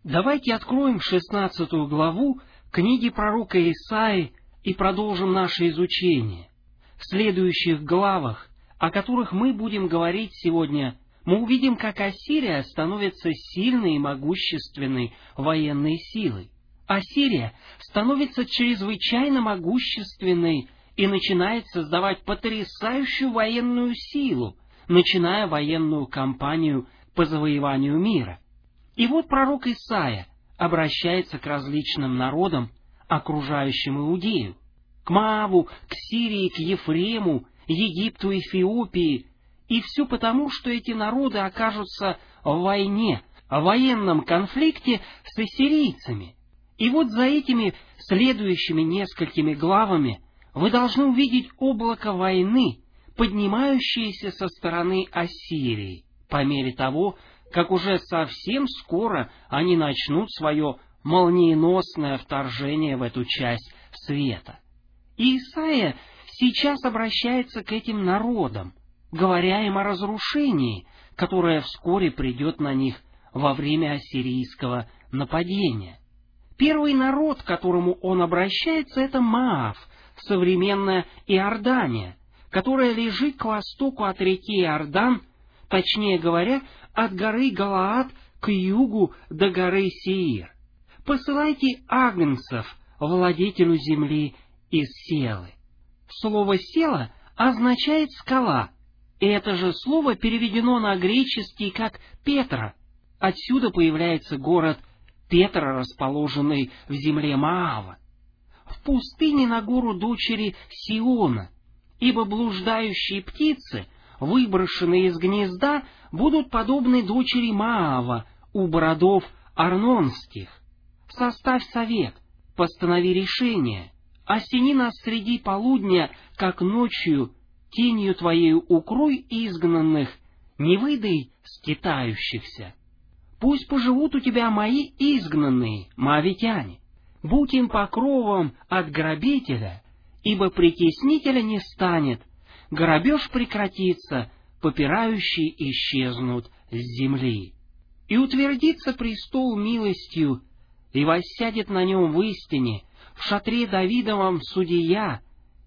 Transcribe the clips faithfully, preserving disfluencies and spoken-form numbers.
Давайте откроем шестнадцатую главу книги пророка Исаии и продолжим наше изучение. В следующих главах, о которых мы будем говорить сегодня, мы увидим, как Ассирия становится сильной и могущественной военной силой. Ассирия становится чрезвычайно могущественной и начинает создавать потрясающую военную силу, начиная военную кампанию по завоеванию мира. И вот пророк Исаия обращается к различным народам, окружающим Иудею, к Моаву, к Сирии, к Ефрему, Египту, Эфиопии, и все потому, что эти народы окажутся в войне, в военном конфликте с ассирийцами. И вот за этими следующими несколькими главами вы должны увидеть облако войны, поднимающееся со стороны Ассирии, по мере того, как уже совсем скоро они начнут свое молниеносное вторжение в эту часть света. И Исаия сейчас обращается к этим народам, говоря им о разрушении, которое вскоре придет на них во время ассирийского нападения. Первый народ, к которому он обращается, это Моав, современная Иордания, которая лежит к востоку от реки Иордан, точнее говоря, от горы Галаад к югу до горы Сеир. Посылайте агнцев владетелю земли из Селы. Слово «села» означает «скала», и это же слово переведено на греческий как «Петра». Отсюда появляется город Петра, расположенный в земле Моава. В пустыне на гору дочери Сиона, ибо блуждающие птицы, выброшенные из гнезда, будут подобны дочери Моава у бородов арнонских. Составь совет, постанови решение, осени нас среди полудня, как ночью, тенью твоею укрой изгнанных, не выдай скитающихся. Пусть поживут у тебя мои изгнанные, моавитяне. Будь им покровом от грабителя, ибо притеснителя не станет, грабеж прекратится, попирающие исчезнут с земли. И утвердится престол милостью, и воссядет на нем в истине, в шатре Давидовом судья,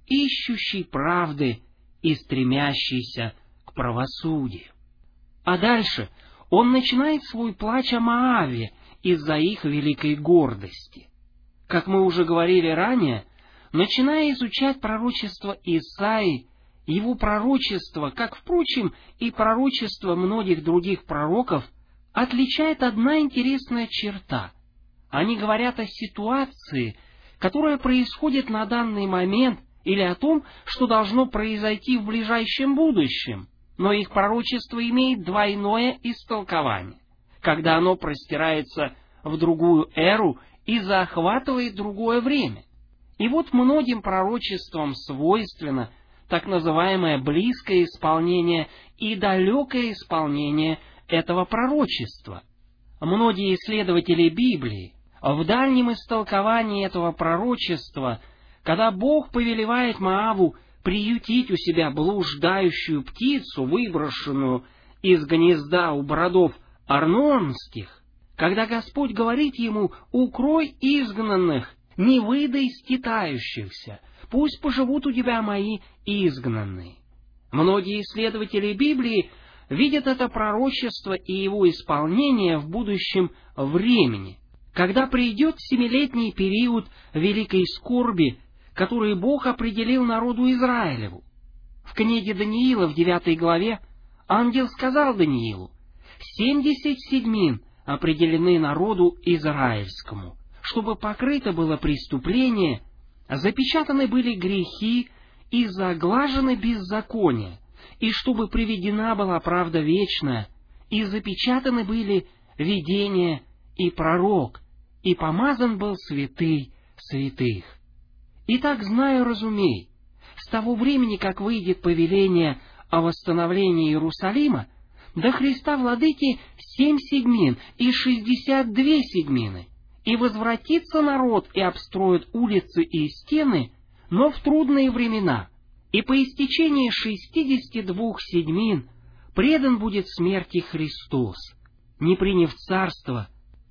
ищущий правды и стремящийся к правосудию. А дальше он начинает свой плач о Моаве из-за их великой гордости. Как мы уже говорили ранее, начиная изучать пророчество Исаии, его пророчество, как, впрочем, и пророчество многих других пророков, отличает одна интересная черта. Они говорят о ситуации, которая происходит на данный момент, или о том, что должно произойти в ближайшем будущем, но их пророчество имеет двойное истолкование, когда оно простирается в другую эру и захватывает другое время. И вот многим пророчествам свойственно так называемое близкое исполнение и далекое исполнение этого пророчества. Многие исследователи Библии в дальнем истолковании этого пророчества, когда Бог повелевает Моаву приютить у себя блуждающую птицу, выброшенную из гнезда у бородов арнонских, когда Господь говорит ему: «Укрой изгнанных, не выдай скитающихся, пусть поживут у тебя мои изгнанные». Многие исследователи Библии видят это пророчество и его исполнение в будущем времени, когда придет семилетний период великой скорби, который Бог определил народу Израилеву. В книге Даниила в девятой главе ангел сказал Даниилу: «Семьдесят седьмин определены народу израильскому, чтобы покрыто было преступление, запечатаны были грехи и заглажены беззакония, и чтобы приведена была правда вечная, и запечатаны были видения и пророк, и помазан был святый святых». Итак, знаю, разумей, с того времени, как выйдет повеление о восстановлении Иерусалима, до Христа Владыки семь седьмин и шестьдесят две седьмины, и возвратится народ и обстроит улицы и стены, но в трудные времена, и по истечении шестидесяти двух седьмин предан будет смерти Христос, не приняв царство,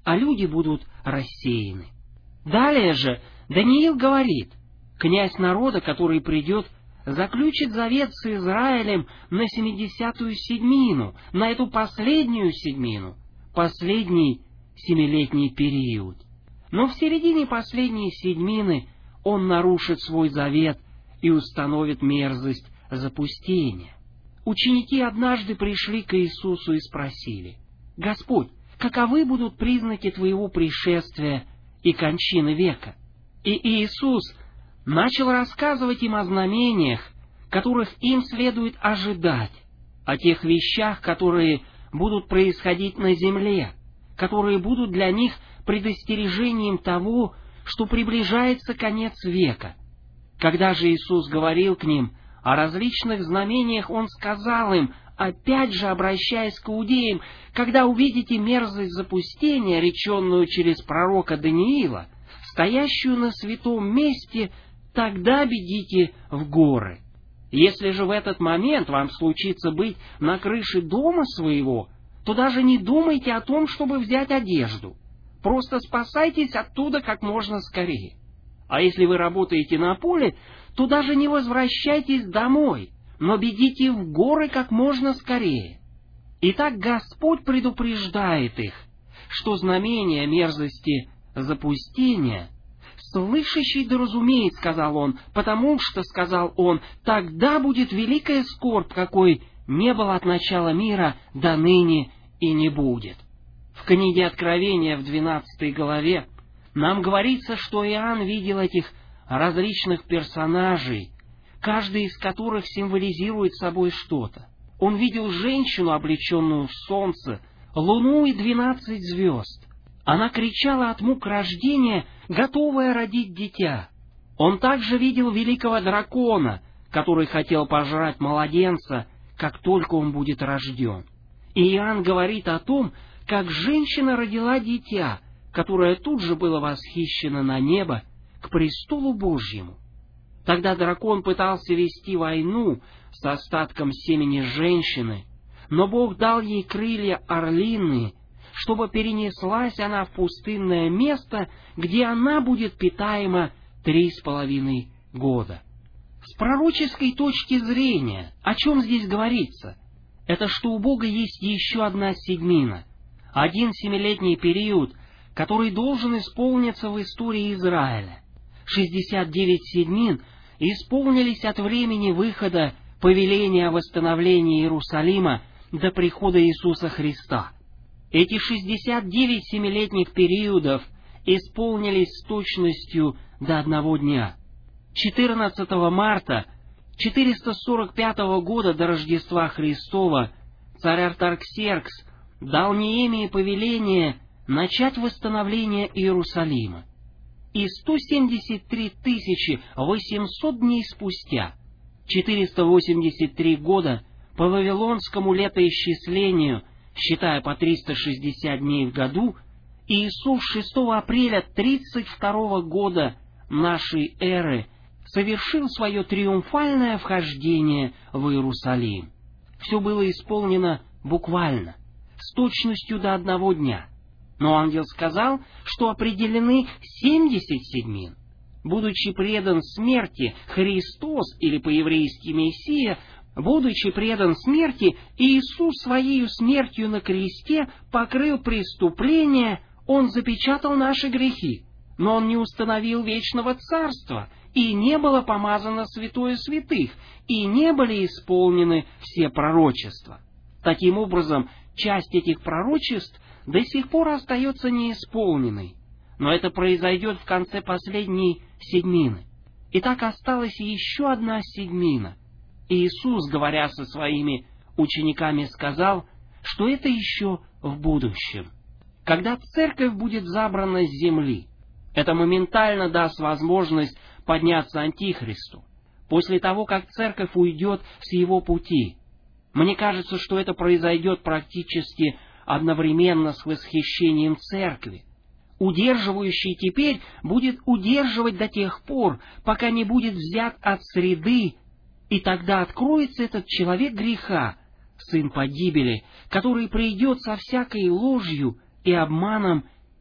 а люди будут рассеяны. Далее же Даниил говорит: князь народа, который придет, заключит завет с Израилем на семидесятую седьмину, на эту последнюю седьмину, последний семилетний период. Но в середине последней седьмины он нарушит свой завет и установит мерзость запустения. Ученики однажды пришли к Иисусу и спросили: «Господь, каковы будут признаки Твоего пришествия и кончины века?» И Иисус начал рассказывать им о знамениях, которых им следует ожидать, о тех вещах, которые будут происходить на земле, которые будут для них предостережением того, что приближается конец века. Когда же Иисус говорил к ним о различных знамениях, Он сказал им, опять же обращаясь к иудеям: «Когда увидите мерзость запустения, реченную через пророка Даниила, стоящую на святом месте, тогда бегите в горы. Если же в этот момент вам случится быть на крыше дома своего, то даже не думайте о том, чтобы взять одежду. Просто спасайтесь оттуда как можно скорее. А если вы работаете на поле, то даже не возвращайтесь домой, но бегите в горы как можно скорее». Итак, Господь предупреждает их, что знамение мерзости запустения «слышащий да разумеет», сказал Он, потому что, сказал Он, «тогда будет великая скорбь, какой не было от начала мира до ныне и не будет». В книге Откровения в двенадцатой главе нам говорится, что Иоанн видел этих различных персонажей, каждый из которых символизирует собой что-то. Он видел женщину, облеченную в солнце, луну и двенадцать звезд. Она кричала от мук рождения, готовая родить дитя. Он также видел великого дракона, который хотел пожрать младенца, как только он будет рожден. И Иоанн говорит о том, как женщина родила дитя, которое тут же было восхищено на небо к престолу Божьему. Тогда дракон пытался вести войну с остатком семени женщины, но Бог дал ей крылья орлиные, чтобы перенеслась она в пустынное место, где она будет питаема три с половиной года. С пророческой точки зрения, о чем здесь говорится? Это что у Бога есть еще одна седьмина, один семилетний период, который должен исполниться в истории Израиля. шестьдесят девять седьмин исполнились от времени выхода повеления о восстановлении Иерусалима до прихода Иисуса Христа. Эти шестьдесят девять семилетних периодов исполнились с точностью до одного дня. четырнадцатого марта четыреста сорок пятого года до Рождества Христова царь Артаксеркс дал Неемии повеление начать восстановление Иерусалима. И сто семьдесят три тысячи восемьсот дней спустя, четыреста восемьдесят три года по вавилонскому летоисчислению, считая по триста шестьдесят дней в году, Иисус шестого апреля тридцать второго года нашей эры совершил свое триумфальное вхождение в Иерусалим. Все было исполнено буквально, с точностью до одного дня. Но ангел сказал, что определены семьдесят седьмин. Будучи предан смерти, Христос, или по-еврейски Мессия, будучи предан смерти, Иисус своей смертью на кресте покрыл преступления, Он запечатал наши грехи, но Он не установил вечного царства, и не было помазано святое святых, и не были исполнены все пророчества. Таким образом, часть этих пророчеств до сих пор остается неисполненной, но это произойдет в конце последней седьмины. И так осталась еще одна седьмина. Иисус, говоря со своими учениками, сказал, что это еще в будущем. Когда церковь будет забрана с земли, это моментально даст возможность подняться Антихристу, после того, как церковь уйдет с его пути. Мне кажется, что это произойдет практически одновременно с восхищением церкви. Удерживающий теперь будет удерживать до тех пор, пока не будет взят от среды, и тогда откроется этот человек греха, сын погибели, который придет со всякой ложью и обманом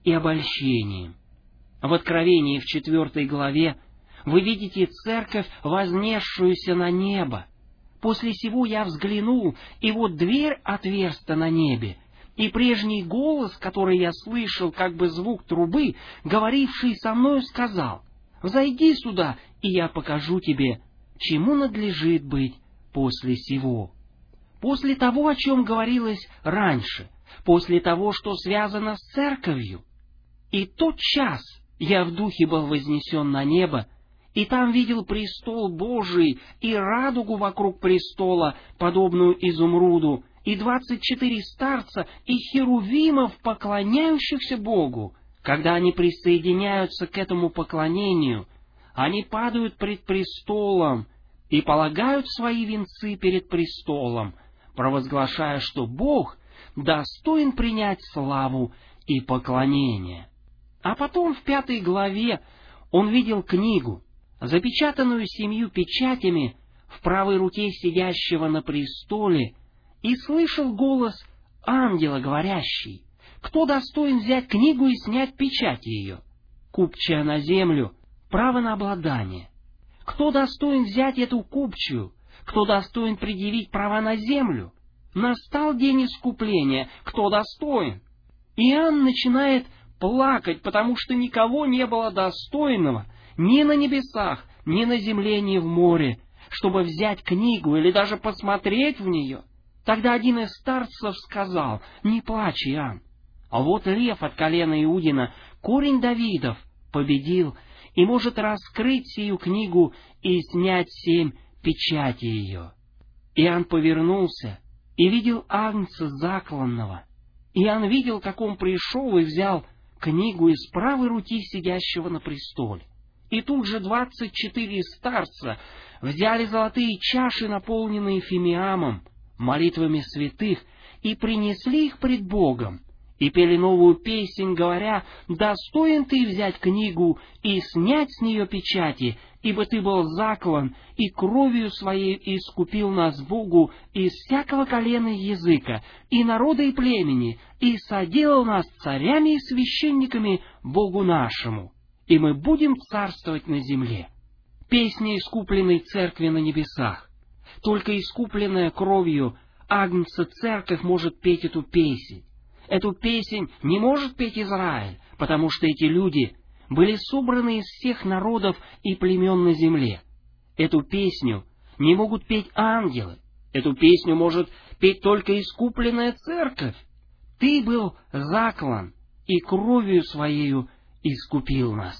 и обольщением. В Откровении в четвертой главе вы видите церковь, вознесшуюся на небо. После сего я взглянул, и вот дверь отверста на небе, и прежний голос, который я слышал, как бы звук трубы, говоривший со мною, сказал: «Взойди сюда, и я покажу тебе, чему надлежит быть после сего». После того, о чем говорилось раньше, после того, что связано с церковью. И тот час я в духе был вознесен на небо, и там видел престол Божий и радугу вокруг престола, подобную изумруду, и двадцать четыре старца и херувимов, поклоняющихся Богу. Когда они присоединяются к этому поклонению, они падают пред престолом и полагают свои венцы перед престолом, провозглашая, что Бог достоин принять славу и поклонение. А потом в пятой главе он видел книгу, запечатанную семью печатями в правой руке сидящего на престоле, и слышал голос ангела, говорящий: «Кто достоин взять книгу и снять печать ее, купчая на землю, право на обладание? Кто достоин взять эту купчую? Кто достоин предъявить права на землю? Настал день искупления. Кто достоин?» Иоанн начинает плакать, потому что никого не было достойного ни на небесах, ни на земле, ни в море, чтобы взять книгу или даже посмотреть в нее. Тогда один из старцев сказал: «Не плачь, Иоанн, а вот лев от колена Иудина, корень Давидов, победил и может раскрыть сию книгу и снять семь печатей ее». Иоанн повернулся и видел агнца закланного. Иоанн видел, как он пришел и взял книгу из правой руки сидящего на престоле. И тут же двадцать четыре старца взяли золотые чаши, наполненные фимиамом, молитвами святых, и принесли их пред Богом, и пели новую песнь, говоря: «Достоин ты взять книгу и снять с нее печати, ибо ты был заклан, и кровью своей искупил нас Богу из всякого колена и языка, и народа и племени, и соделал нас царями и священниками Богу нашему, и мы будем царствовать на земле». Песня искупленной церкви на небесах. Только искупленная кровью агнца церковь может петь эту песнь. Эту песнь не может петь Израиль, потому что эти люди были собраны из всех народов и племен на земле. Эту песню не могут петь ангелы. Эту песню может петь только искупленная церковь. Ты был заклан, и кровью своею искупил нас.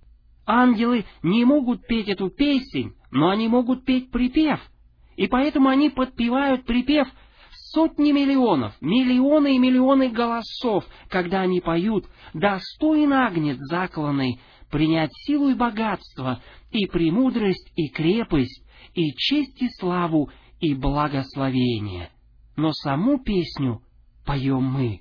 Ангелы не могут петь эту песнь, но они могут петь припев, и поэтому они подпевают припев сотни миллионов, миллионы и миллионы голосов, когда они поют: «Достоин агнец закланный принять силу и богатство, и премудрость, и крепость, и честь, и славу, и благословение». Но саму песню поем мы.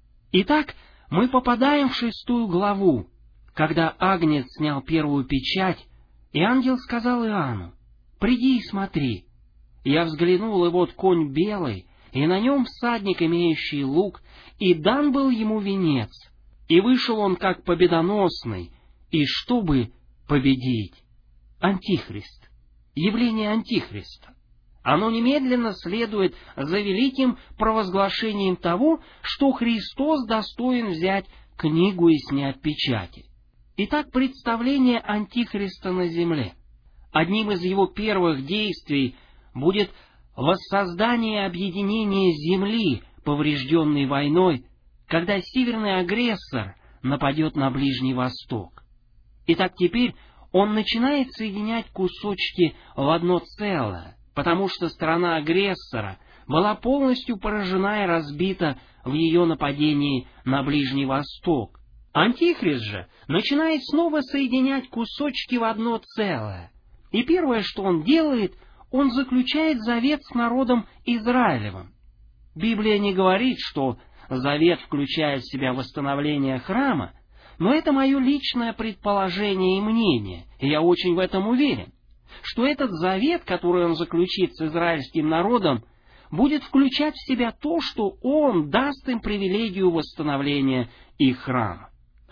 Итак, мы попадаем в шестую главу, когда агнец снял первую печать, и ангел сказал Иоанну: «Приди и смотри». Я взглянул, и вот конь белый, и на нем всадник, имеющий лук, и дан был ему венец, и вышел он как победоносный, и чтобы победить. Антихрист, явление Антихриста, оно немедленно следует за великим провозглашением того, что Христос достоин взять книгу и снять печати. Итак, представление Антихриста на земле. Одним из его первых действий будет воссоздание и объединение земли, поврежденной войной, когда северный агрессор нападет на Ближний Восток. Итак, теперь он начинает соединять кусочки в одно целое, потому что страна агрессора была полностью поражена и разбита в ее нападении на Ближний Восток. Антихрист же начинает снова соединять кусочки в одно целое. И первое, что он делает, он заключает завет с народом Израилевым. Библия не говорит, что завет включает в себя восстановление храма, но это мое личное предположение и мнение, и я очень в этом уверен, что этот завет, который он заключит с израильским народом, будет включать в себя то, что он даст им привилегию восстановления их храма.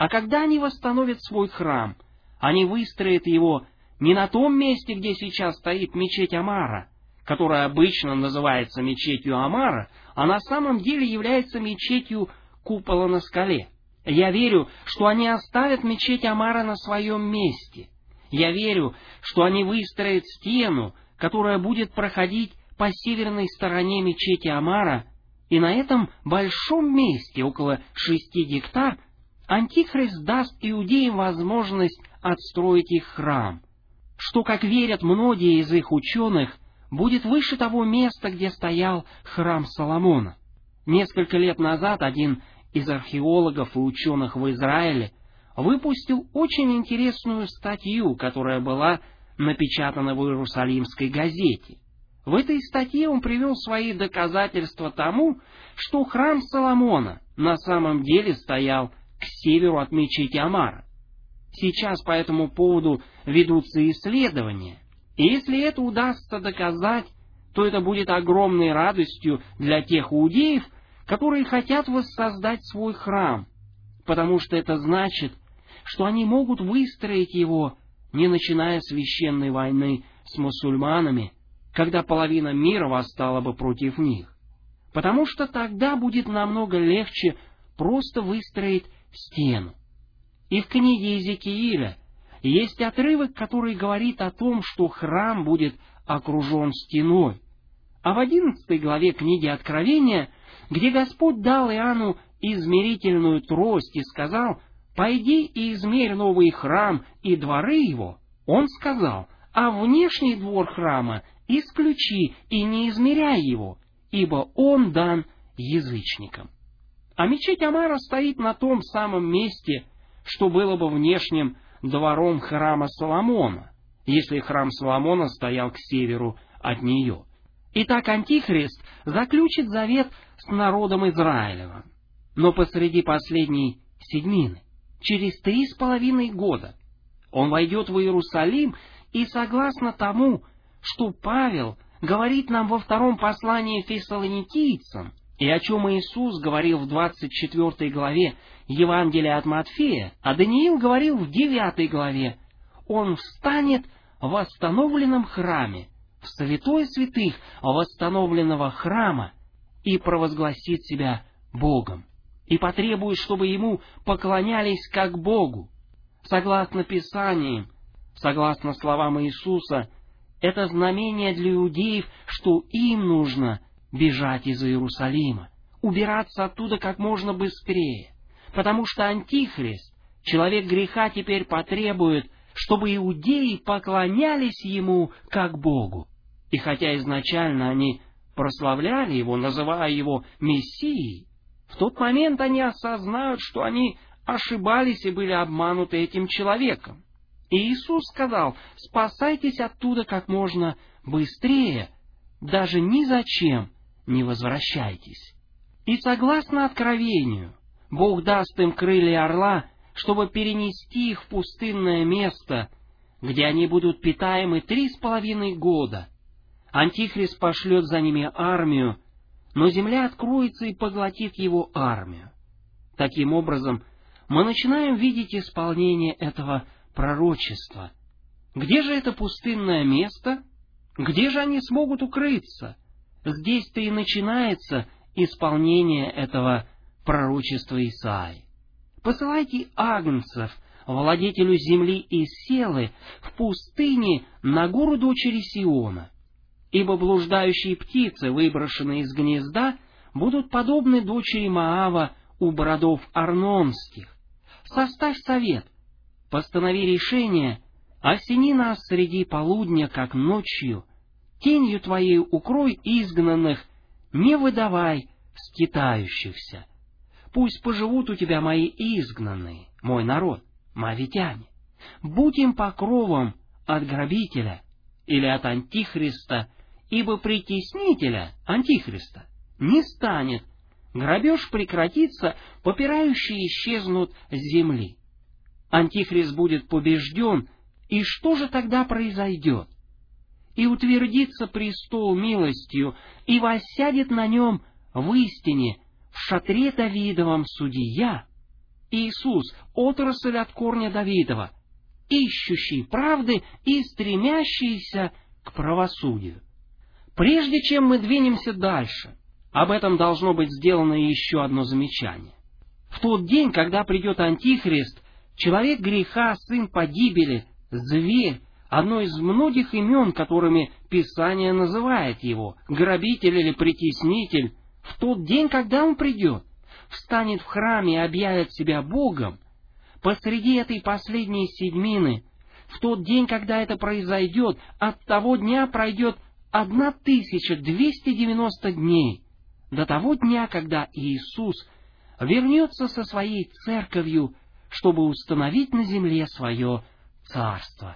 А когда они восстановят свой храм, они выстроят его не на том месте, где сейчас стоит мечеть Амара, которая обычно называется мечетью Амара, а на самом деле является мечетью купола на скале. Я верю, что они оставят мечеть Амара на своем месте. Я верю, что они выстроят стену, которая будет проходить по северной стороне мечети Амара, и на этом большом месте, около шести гектар, Антихрист даст иудеям возможность отстроить их храм, что, как верят многие из их ученых, будет выше того места, где стоял храм Соломона. Несколько лет назад один из археологов и ученых в Израиле выпустил очень интересную статью, которая была напечатана в Иерусалимской газете. В этой статье он привел свои доказательства тому, что храм Соломона на самом деле стоял к северу от мечети Амара. Сейчас по этому поводу ведутся исследования, и если это удастся доказать, то это будет огромной радостью для тех иудеев, которые хотят воссоздать свой храм, потому что это значит, что они могут выстроить его, не начиная священной войны с мусульманами, когда половина мира восстала бы против них, потому что тогда будет намного легче просто выстроить стену. И в книге Иезекииля есть отрывок, который говорит о том, что храм будет окружен стеной. А в одиннадцатой главе книги Откровения, где Господь дал Иоанну измерительную трость и сказал: «Пойди и измерь новый храм и дворы его», он сказал: «А внешний двор храма исключи и не измеряй его, ибо он дан язычникам». А мечеть Амара стоит на том самом месте, что было бы внешним двором храма Соломона, если храм Соломона стоял к северу от нее. Итак, Антихрист заключит завет с народом Израилевым. Но посреди последней седьмины, через три с половиной года, он войдет в Иерусалим, и согласно тому, что Павел говорит нам во втором послании фессалоникийцам, и о чем Иисус говорил в двадцать четвёртой главе Евангелия от Матфея, а Даниил говорил в девятой главе, он встанет в восстановленном храме, в святой святых восстановленного храма, и провозгласит себя Богом, и потребует, чтобы ему поклонялись как Богу. Согласно Писаниям, согласно словам Иисуса, это знамение для иудеев, что им нужно бежать из Иерусалима, убираться оттуда как можно быстрее, потому что Антихрист, человек греха, теперь потребует, чтобы иудеи поклонялись ему как Богу. И хотя изначально они прославляли его, называя его Мессией, в тот момент они осознают, что они ошибались и были обмануты этим человеком. И Иисус сказал: «Спасайтесь оттуда как можно быстрее, даже ни зачем не возвращайтесь». И согласно Откровению, Бог даст им крылья орла, чтобы перенести их в пустынное место, где они будут питаемы три с половиной года. Антихрист пошлет за ними армию, но земля откроется и поглотит его армию. Таким образом, мы начинаем видеть исполнение этого пророчества. Где же это пустынное место? Где же они смогут укрыться? Здесь-то и начинается исполнение этого пророчества Исаии. «Посылайте агнцев владетелю земли и селы в пустыне на гору дочери Сиона, ибо блуждающие птицы, выброшенные из гнезда, будут подобны дочери Моава у бородов Арнонских. Составь совет, постанови решение, осени нас среди полудня, как ночью, тенью твоей укрой изгнанных, не выдавай скитающихся. Пусть поживут у тебя мои изгнанные, мой народ, моавитяне. Будь им покровом от грабителя или от антихриста, ибо притеснителя, антихриста, не станет. Грабеж прекратится, попирающие исчезнут с земли. Антихрист будет побежден, и что же тогда произойдет? И утвердится престол милостью, и воссядет на нем в истине, в шатре Давидовом судья, Иисус, отрасль от корня Давидова, ищущий правды и стремящийся к правосудию. Прежде чем мы двинемся дальше, об этом должно быть сделано еще одно замечание. В тот день, когда придет Антихрист, человек греха, сын погибели, зверь, одно из многих имен, которыми Писание называет его, грабитель или притеснитель, в тот день, когда он придет, встанет в храме и объявит себя Богом, посреди этой последней седьмины, в тот день, когда это произойдет, от того дня пройдет тысяча двести девяносто дней, до того дня, когда Иисус вернется со своей церковью, чтобы установить на земле свое царство.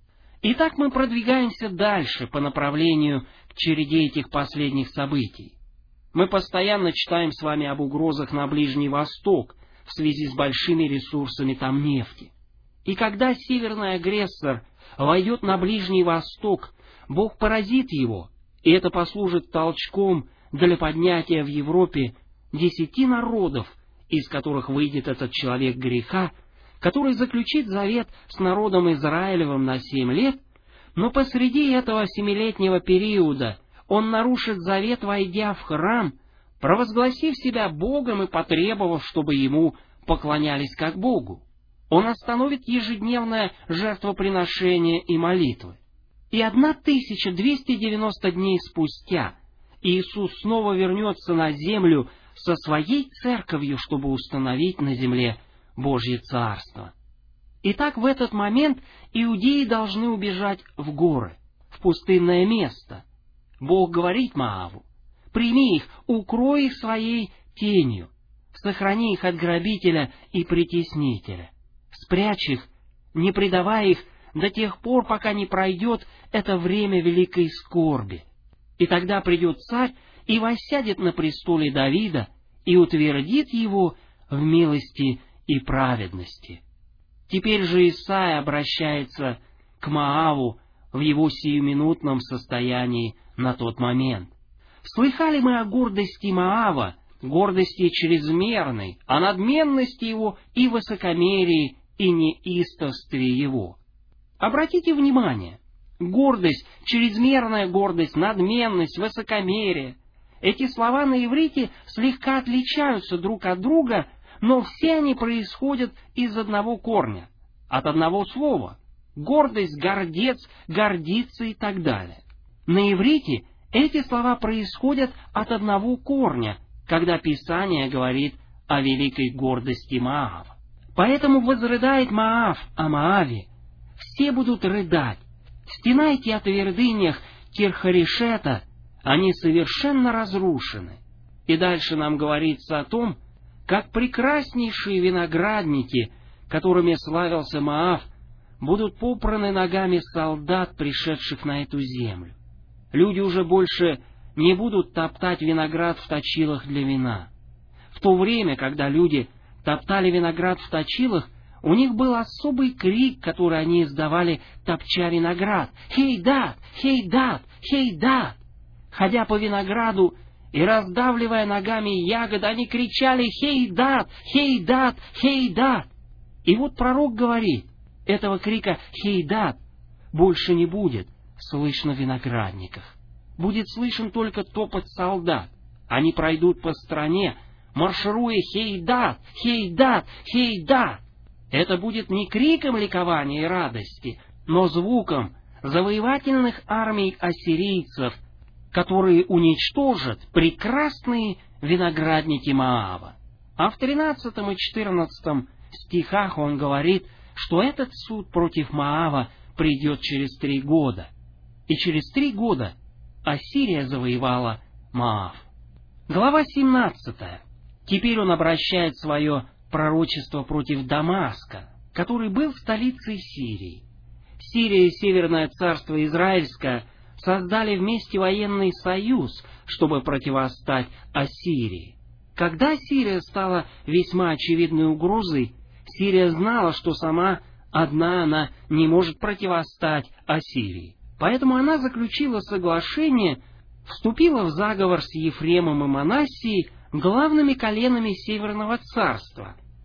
Итак, мы продвигаемся дальше по направлению к череде этих последних событий. Мы постоянно читаем с вами об угрозах на Ближний Восток в связи с большими ресурсами там нефти. И когда северный агрессор войдет на Ближний Восток, Бог поразит его, и это послужит толчком для поднятия в Европе десяти народов, из которых выйдет этот человек греха, который заключит завет с народом Израилевым на семь лет, но посреди этого семилетнего периода он нарушит завет, войдя в храм, провозгласив себя Богом и потребовав, чтобы ему поклонялись как Богу. Он остановит ежедневное жертвоприношение и молитвы. И тысяча двести девяносто дней спустя Иисус снова вернется на землю со своей церковью, чтобы установить на земле Божье Царство. Итак, в этот момент иудеи должны убежать в горы, в пустынное место. Бог говорит Моаву: прими их, укрой их своей тенью, сохрани их от грабителя и притеснителя, спрячь их, не предавай их до тех пор, пока не пройдет это время великой скорби. И тогда придет царь и воссядет на престоле Давида и утвердит его в милости и праведности. Теперь же Исаия обращается к Моаву в его сиюминутном состоянии на тот момент. Слыхали мы о гордости Моава, гордости чрезмерной, о надменности его и высокомерии, и неистовстве его. Обратите внимание, гордость, чрезмерная гордость, надменность, высокомерие. Эти слова на иврите слегка отличаются друг от друга, но все они происходят из одного корня, от одного слова. Гордость, гордец, гордиться и так далее. На иврите эти слова происходят от одного корня, когда Писание говорит о великой гордости Моава. Поэтому возрыдает Моав о Моаве. Все будут рыдать. Стенайте о твердынях Кирхарешета, они совершенно разрушены. И дальше нам говорится о том, как прекраснейшие виноградники, которыми славился Моав, будут попраны ногами солдат, пришедших на эту землю. Люди уже больше не будут топтать виноград в точилах для вина. В то время, когда люди топтали виноград в точилах, у них был особый крик, который они издавали, топча виноград: «Хейдат! Хейдат! Хейдат!» Ходя по винограду и раздавливая ногами ягоды, они кричали: «Хейдат! Хейдат! Хейдат!» И вот пророк говорит, этого крика «Хейдат» больше не будет слышно в виноградниках. Будет слышен только топот солдат. Они пройдут по стране, маршируя «Хейдат! Хейдат! Хейдат!» Это будет не криком ликования и радости, но звуком завоевательных армий ассирийцев, которые уничтожат прекрасные виноградники Моава. А в тринадцатом и четырнадцатом стихах он говорит, что этот суд против Моава придет через три года. И через три года Ассирия завоевала Моав. Глава семнадцатая. Теперь он обращает свое пророчество против Дамаска, который был столицей Сирии. Сирия и Северное царство Израильское создали вместе военный союз, чтобы противостать Ассирии. Когда Сирия стала весьма очевидной угрозой, Сирия знала, что сама одна она не может противостать Ассирии. Поэтому она заключила соглашение, вступила в заговор с Ефремом и Манассией, главными коленами Северного царства,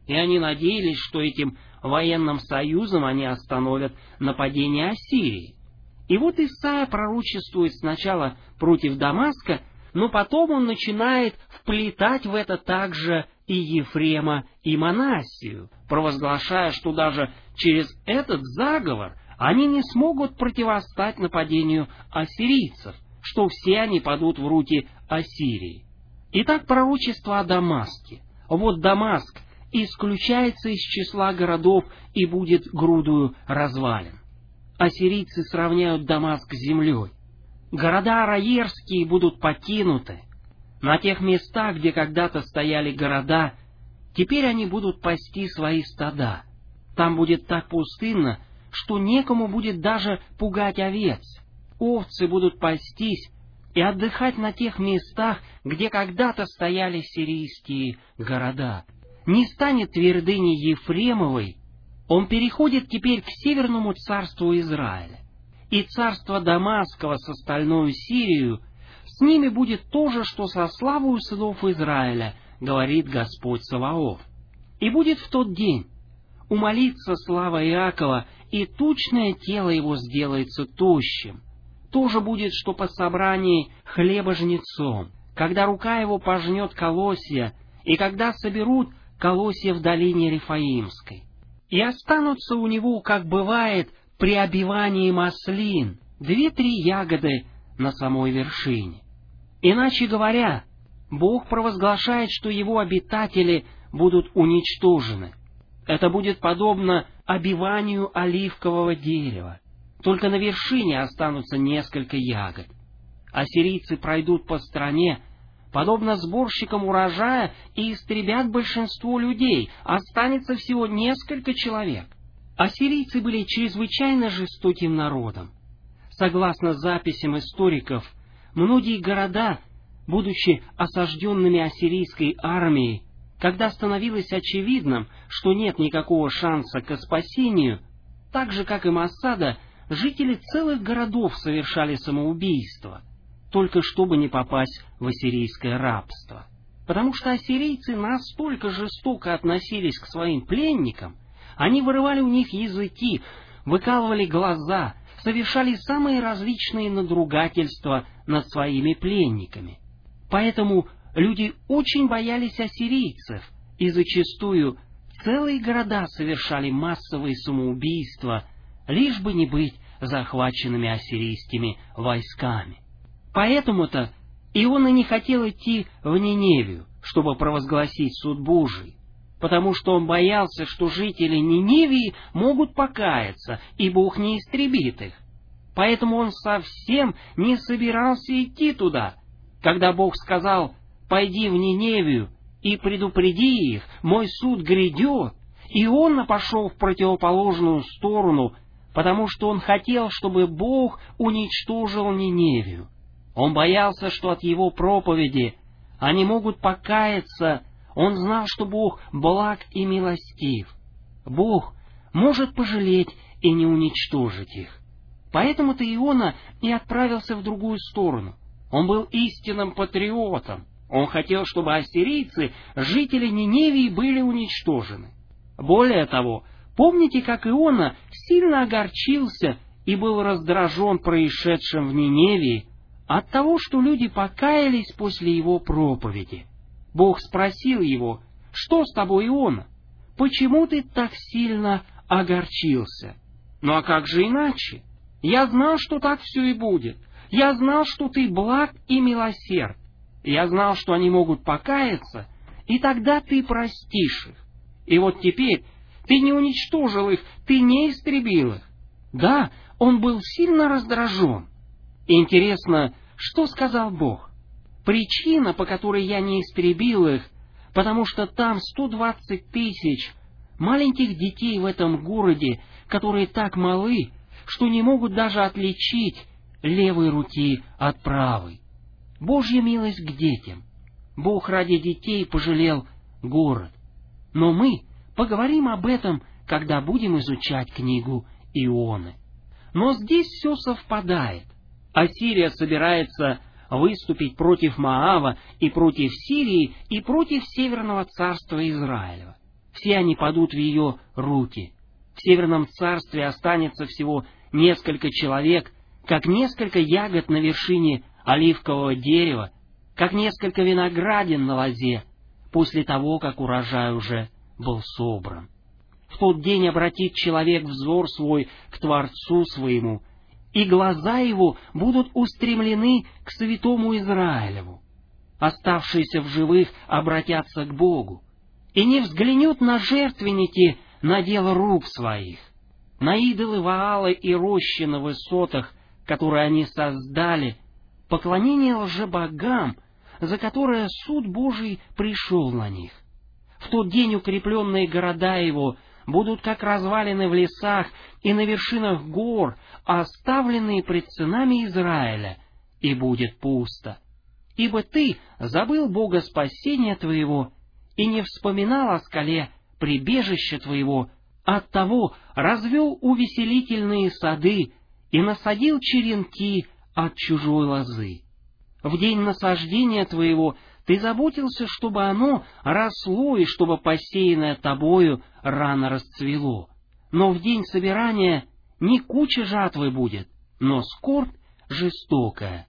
и они надеялись, что этим военным союзом они остановят нападение Ассирии. И вот Исайя пророчествует сначала против Дамаска, но потом он начинает вплетать в это также и Ефрема, и Манассию, провозглашая, что даже через этот заговор они не смогут противостать нападению ассирийцев, что все они падут в руки Ассирии. Итак, пророчество о Дамаске. Вот Дамаск исключается из числа городов и будет грудою развалин. Ассирийцы сравняют Дамаск с землей. Города араерские будут покинуты. На тех местах, где когда-то стояли города, теперь они будут пасти свои стада. Там будет так пустынно, что некому будет даже пугать овец. Овцы будут пастись и отдыхать на тех местах, где когда-то стояли сирийские города. Не станет твердыни Ефремовой, он переходит теперь к северному царству Израиля. И царство Дамаскова с остальную Сирию, с ними будет то же, что со славою сынов Израиля, говорит Господь Саваоф. И будет в тот день умолится слава Иакова, и тучное тело его сделается тощим. То же будет, что по собрании хлеба жнецом, когда рука его пожнет колосья, и когда соберут колосья в долине Рефаимской. И останутся у него, как бывает, при обивании маслин, две-три ягоды на самой вершине. Иначе говоря, Бог провозглашает, что его обитатели будут уничтожены. Это будет подобно обиванию оливкового дерева. Только на вершине останутся несколько ягод. Ассирийцы пройдут по стране, подобно сборщикам урожая, и истребят большинство людей, останется всего несколько человек. Ассирийцы были чрезвычайно жестоким народом. Согласно записям историков, многие города, будучи осажденными ассирийской армией, когда становилось очевидным, что нет никакого шанса к спасению, так же, как и Массада, жители целых городов совершали самоубийство, только чтобы не попасть в ассирийское рабство. Потому что ассирийцы настолько жестоко относились к своим пленникам, они вырывали у них языки, выкалывали глаза, совершали самые различные надругательства над своими пленниками. Поэтому люди очень боялись ассирийцев, и зачастую целые города совершали массовые самоубийства, лишь бы не быть захваченными ассирийскими войсками. Поэтому-то Иона не хотел идти в Ниневию, чтобы провозгласить суд Божий, потому что он боялся, что жители Ниневии могут покаяться, и Бог не истребит их. Поэтому он совсем не собирался идти туда. Когда Бог сказал: «Пойди в Ниневию и предупреди их, мой суд грядет», Иона пошел в противоположную сторону, потому что он хотел, чтобы Бог уничтожил Ниневию. Он боялся, что от его проповеди они могут покаяться. Он знал, что Бог благ и милостив. Бог может пожалеть и не уничтожить их. Поэтому-то Иона и отправился в другую сторону. Он был истинным патриотом. Он хотел, чтобы ассирийцы, жители Ниневии, были уничтожены. Более того, помните, как Иона сильно огорчился и был раздражен происшедшим в Ниневии от того, что люди покаялись после его проповеди. Бог спросил его: «Что с тобой, Иона? Почему ты так сильно огорчился?» «Ну а как же иначе? Я знал, что так все и будет. Я знал, что ты благ и милосерд. Я знал, что они могут покаяться, и тогда ты простишь их. И вот теперь ты не уничтожил их, ты не истребил их». Да, он был сильно раздражен. Интересно, что сказал Бог? Причина, по которой я не истребил их, потому что там сто двадцать тысяч маленьких детей в этом городе, которые так малы, что не могут даже отличить левой руки от правой. Божья милость к детям. Бог ради детей пожалел город. Но мы поговорим об этом, когда будем изучать книгу Ионы. Но здесь все совпадает. Ассирия собирается выступить против Моава и против Сирии и против Северного царства Израилева. все они падут в ее руки. В Северном царстве останется всего несколько человек, как несколько ягод на вершине оливкового дерева, как несколько виноградин на лозе, после того, как урожай уже был собран. В тот день обратит человек взор свой к Творцу своему, и глаза его будут устремлены к святому Израилеву. Оставшиеся в живых обратятся к Богу, и не взглянут на жертвенники, на дело рук своих, на идолы Ваала и рощи на высотах, которые они создали, поклонение лжебогам, за которое суд Божий пришел на них. В тот день укрепленные города его будут как развалины в лесах и на вершинах гор, оставленные пред сынами Израиля, и будет пусто. Ибо ты забыл Бога спасения твоего и не вспоминал о скале прибежища твоего, оттого развел увеселительные сады и насадил черенки от чужой лозы. В день насаждения твоего ты заботился, чтобы оно росло и чтобы посеянное тобою рано расцвело. Но в день собирания не куча жатвы будет, но скорбь жестокая.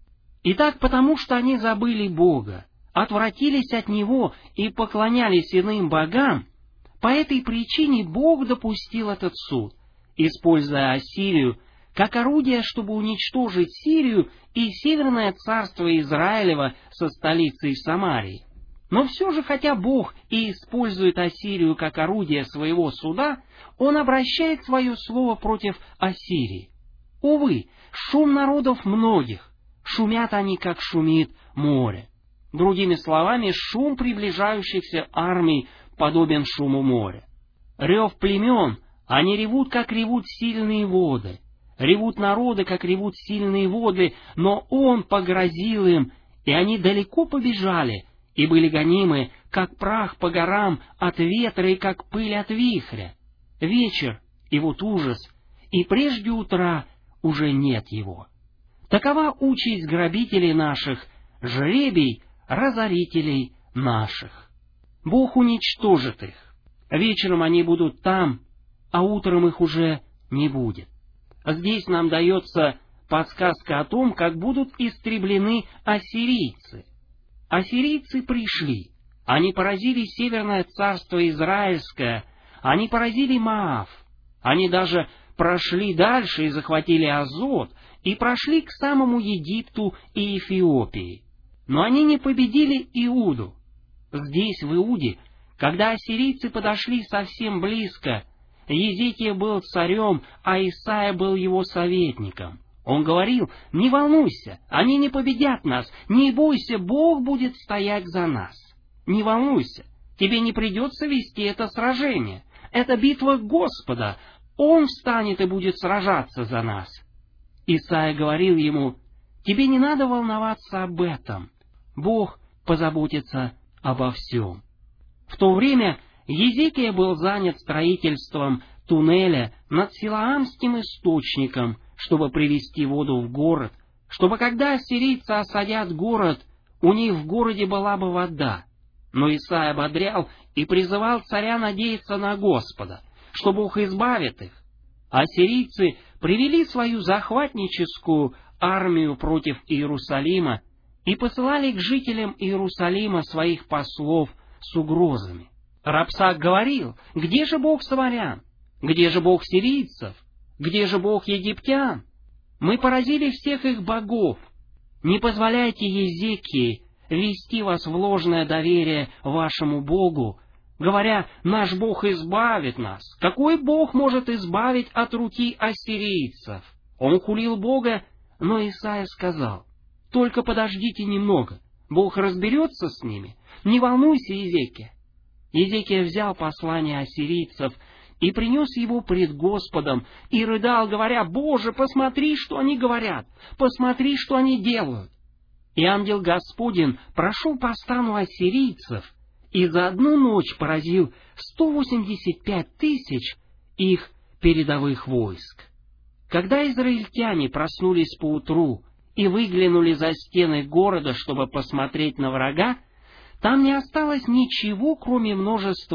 Итак, потому что они забыли Бога, отвратились от Него и поклонялись иным богам, по этой причине Бог допустил этот суд, используя Ассирию как орудие, чтобы уничтожить Сирию и Северное царство Израилева со столицей в Самарии. Но все же, хотя Бог и использует Ассирию как орудие своего суда, Он обращает свое слово против Ассирии. Увы, шум народов многих, шумят они, как шумит море. Другими словами, шум приближающихся армий подобен шуму моря. Рев племен, они ревут, как ревут сильные воды. Ревут народы, как ревут сильные воды, но Он погрозил им, и они далеко побежали, и были гонимы, как прах по горам от ветра и как пыль от вихря. Вечер, и вот ужас, и прежде утра уже нет его. Такова участь грабителей наших, жребий разорителей наших. Бог уничтожит их. Вечером они будут там, а утром их уже не будет. Здесь нам дается подсказка о том, как будут истреблены ассирийцы. Ассирийцы пришли. Они поразили Северное царство Израильское. Они поразили Моав. Они даже прошли дальше и захватили Азот, и прошли к самому Египту и Эфиопии. Но они не победили Иуду. Здесь, в Иуде, когда ассирийцы подошли совсем близко, Езекия был царем, а Исаия был его советником. Он говорил: «Не волнуйся, они не победят нас, не бойся, Бог будет стоять за нас. Не волнуйся, тебе не придется вести это сражение. Это битва Господа, Он встанет и будет сражаться за нас». Исаия говорил ему: «Тебе не надо волноваться об этом, Бог позаботится обо всем». В то время Езекия был занят строительством туннеля над Силаамским источником, чтобы привести воду в город, чтобы когда ассирийцы осадят город, у них в городе была бы вода. Но Исаия ободрял и призывал царя надеяться на Господа, что Бог избавит их. Ассирийцы привели свою захватническую армию против Иерусалима и посылали к жителям Иерусалима своих послов с угрозами. Рапсак говорил: «Где же Бог самарян? Где же Бог сирийцев? Где же Бог египтян? Мы поразили всех их богов. Не позволяйте Езекии ввести вас в ложное доверие вашему Богу, говоря: наш Бог избавит нас. Какой Бог может избавить от руки ассирийцев?» Он хулил Бога, но Исаия сказал: «Только подождите немного, Бог разберется с ними. Не волнуйся, Езекия». Езекия взял послание ассирийцев и принес его пред Господом, и рыдал, говоря: «Боже, посмотри, что они говорят, посмотри, что они делают». И ангел Господень прошел по стану ассирийцев, и за одну ночь поразил сто восемьдесят пять тысяч их передовых войск. Когда израильтяне проснулись поутру и выглянули за стены города, чтобы посмотреть на врага, там не осталось ничего, кроме множества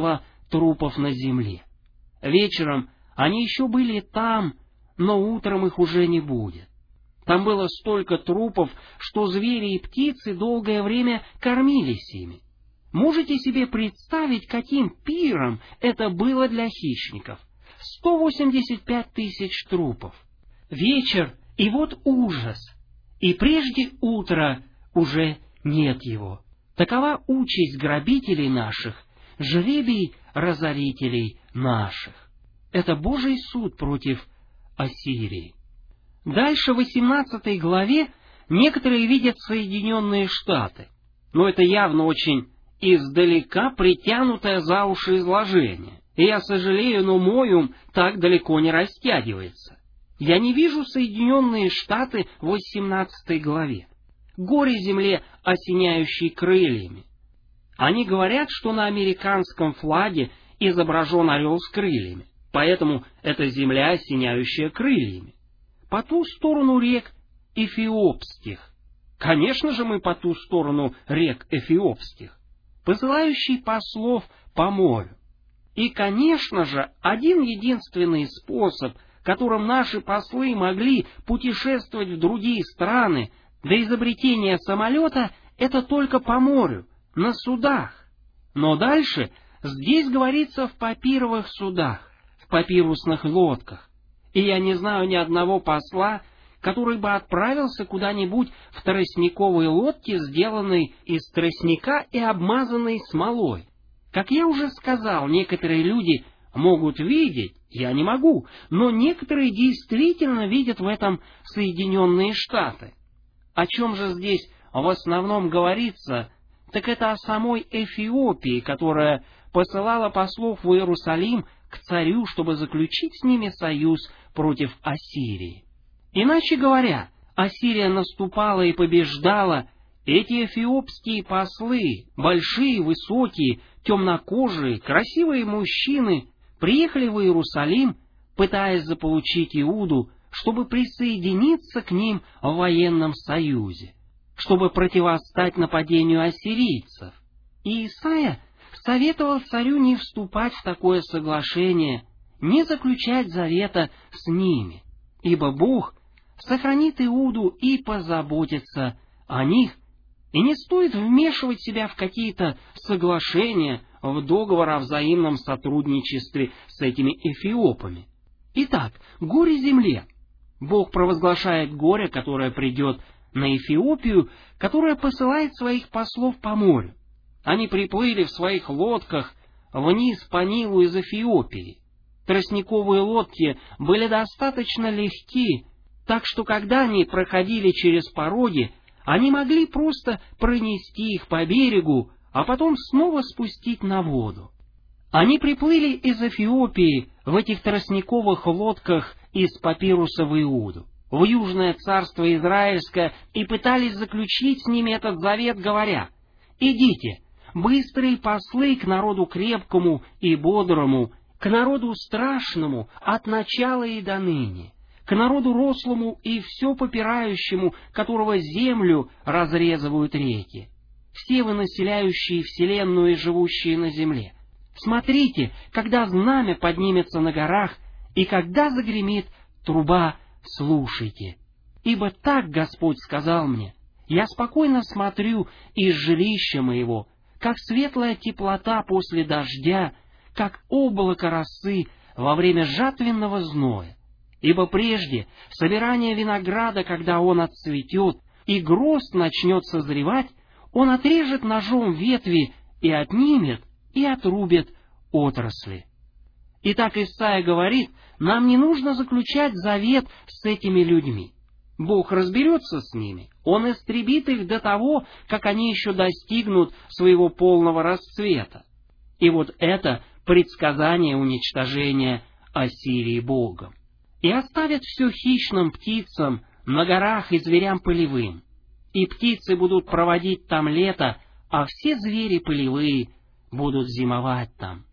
трупов на земле. Вечером они еще были там, но утром их уже не будет. Там было столько трупов, что звери и птицы долгое время кормились ими. Можете себе представить, каким пиром это было для хищников? сто восемьдесят пять тысяч трупов. Вечер, и вот ужас. И прежде утра уже нет его. Такова участь грабителей наших, жребий разорителей наших. Это Божий суд против Ассирии. Дальше в восемнадцатой главе некоторые видят Соединенные Штаты. Но это явно очень издалека притянутое за уши изложение. И я сожалею, но мой ум так далеко не растягивается. Я не вижу Соединенные Штаты в восемнадцатой главе. Горе земле, осеняющей крыльями. Они говорят, что на американском флаге изображен орел с крыльями, поэтому это земля, осеняющая крыльями. По ту сторону рек Эфиопских. Конечно же, мы по ту сторону рек Эфиопских, посылающий послов по морю. И, конечно же, один единственный способ, которым наши послы могли путешествовать в другие страны до изобретения самолета, это только по морю, на судах. Но дальше здесь говорится в папировых судах, в папирусных лодках. И я не знаю ни одного посла, который бы отправился куда-нибудь в тростниковой лодке, сделанной из тростника и обмазанной смолой. Как я уже сказал, некоторые люди могут видеть, я не могу, но некоторые действительно видят в этом Соединенные Штаты. О чем же здесь в основном говорится, так это о самой Эфиопии, которая посылала послов в Иерусалим к царю, чтобы заключить с ними союз против Ассирии. Иначе говоря, Ассирия наступала и побеждала. Эти эфиопские послы, большие, высокие, темнокожие, красивые мужчины, приехали в Иерусалим, пытаясь заполучить Иуду, чтобы присоединиться к ним в военном союзе, чтобы противостать нападению ассирийцев. И Исайя советовал царю не вступать в такое соглашение, не заключать завета с ними, ибо Бог сохранит Иуду и позаботится о них, и не стоит вмешивать себя в какие-то соглашения, в договор о взаимном сотрудничестве с этими эфиопами. Итак, горе земле. Бог провозглашает горе, которое придет на Эфиопию, которая посылает своих послов по морю. Они приплыли в своих лодках вниз по Нилу из Эфиопии. Тростниковые лодки были достаточно легки, так что когда они проходили через пороги, они могли просто пронести их по берегу, а потом снова спустить на воду. Они приплыли из Эфиопии в этих тростниковых лодках из папируса в Иуду, в Южное царство Израильское, и пытались заключить с ними этот завет, говоря: «Идите, быстрые послы к народу крепкому и бодрому, к народу страшному от начала и до ныне, к народу рослому и все попирающему, которого землю разрезывают реки, все вы, населяющие вселенную и живущие на земле. Смотрите, когда знамя поднимется на горах, и когда загремит труба, слушайте. Ибо так Господь сказал мне: я спокойно смотрю из жилища моего, как светлая теплота после дождя, как облако росы во время жатвенного зноя. Ибо прежде собирания винограда, когда он отцветет, и грозд начнет созревать, он отрежет ножом ветви и отнимет, и отрубит отрасли». Итак, Исайя говорит, нам не нужно заключать завет с этими людьми. Бог разберется с ними, Он истребит их до того, как они еще достигнут своего полного расцвета. И вот это предсказание уничтожения Ассирии Богом. «И оставят все хищным птицам на горах и зверям полевым, и птицы будут проводить там лето, а все звери полевые будут зимовать там».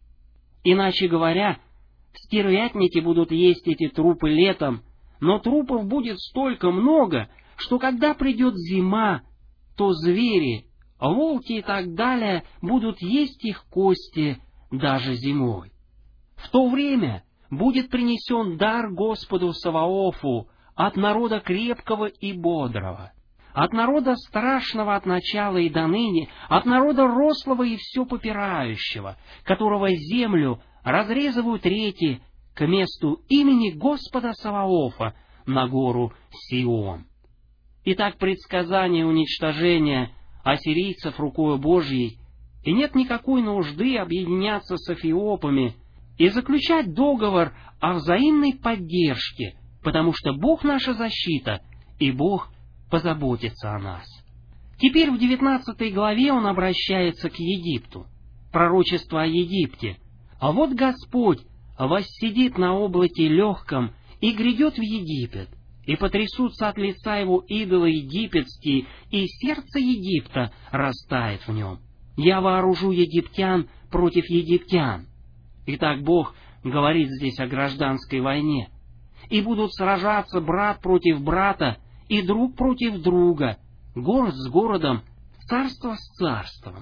Иначе говоря, стервятники будут есть эти трупы летом, но трупов будет столько много, что когда придет зима, то звери, волки и так далее будут есть их кости даже зимой. В то время будет принесен дар Господу Саваофу от народа крепкого и бодрого, от народа страшного от начала и до ныне, от народа рослого и все попирающего, которого землю разрезывают реки к месту имени Господа Саваофа на гору Сион. Итак, предсказание уничтожения ассирийцев рукою Божьей, и нет никакой нужды объединяться с эфиопами и заключать договор о взаимной поддержке, потому что Бог наша защита, и Бог позаботится о нас. Теперь в девятнадцатой главе он обращается к Египту. Пророчество о Египте. «А вот Господь воссидит на облаке легком и грядет в Египет, и потрясутся от лица его идолы египетские, и сердце Египта растает в нем. Я вооружу египтян против египтян». Итак, Бог говорит здесь о гражданской войне. «И будут сражаться брат против брата, и друг против друга, город с городом, царство с царством».